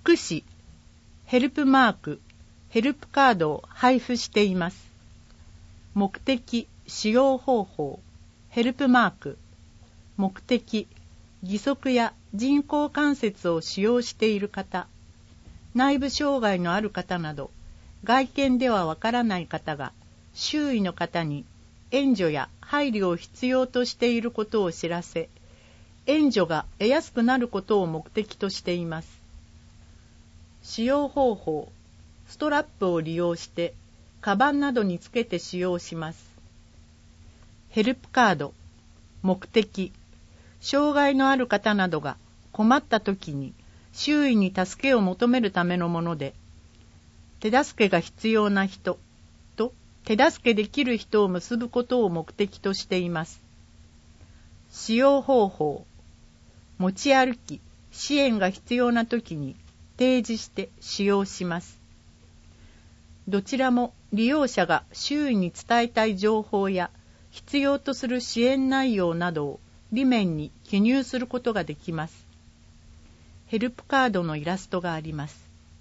福祉、ヘルプマーク、ヘルプカードを配布しています。目的、使用方法、ヘルプマーク。目的、義足や人工関節を使用している方、内部障害のある方など、外見ではわからない方が、周囲の方に援助や配慮を必要としていることを知らせ、援助が得やすくなることを目的としています。使用方法、ストラップを利用して、カバンなどにつけて使用します。ヘルプカード、目的、障害のある方などが困った時に周囲に助けを求めるためのもので、手助けが必要な人と手助けできる人を結ぶことを目的としています。使用方法、持ち歩き、支援が必要な時に提示して使用します。どちらも利用者が周囲に伝えたい情報や必要とする支援内容などを裏面に記入することができます。ヘルプカードのイラストがあります。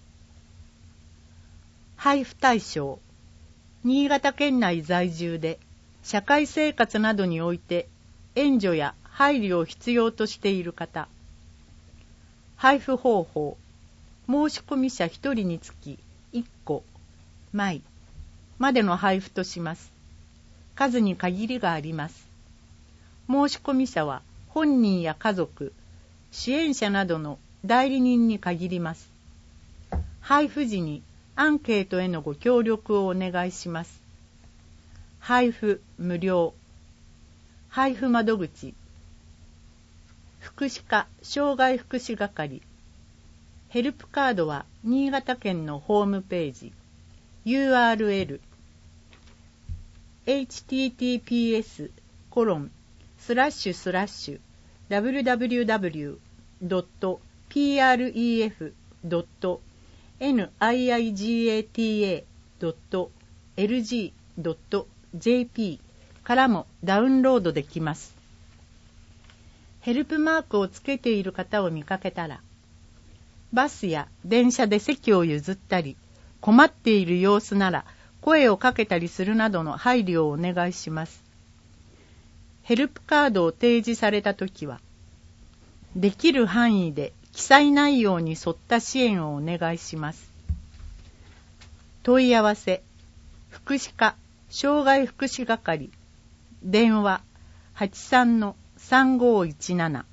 配布対象、新潟県内在住で社会生活などにおいて援助や配慮を必要としている方。配布方法、申し込み者1人につき1個、枚までの配布とします。数に限りがあります。申し込み者は本人や家族、支援者などの代理人に限ります。配布時にアンケートへのご協力をお願いします。配布無料。配布窓口、福祉課障害福祉係。ヘルプカードは新潟県のホームページ。URL https://www.pref.niigata.lg.jp からもダウンロードできます。ヘルプマークをつけている方を見かけたら、バスや電車で席を譲ったり、困っている様子なら声をかけたりするなどの配慮をお願いします。ヘルプカードを提示されたときは、できる範囲で記載内容に沿った支援をお願いします。問い合わせ、福祉課障害福祉係、電話 83-3517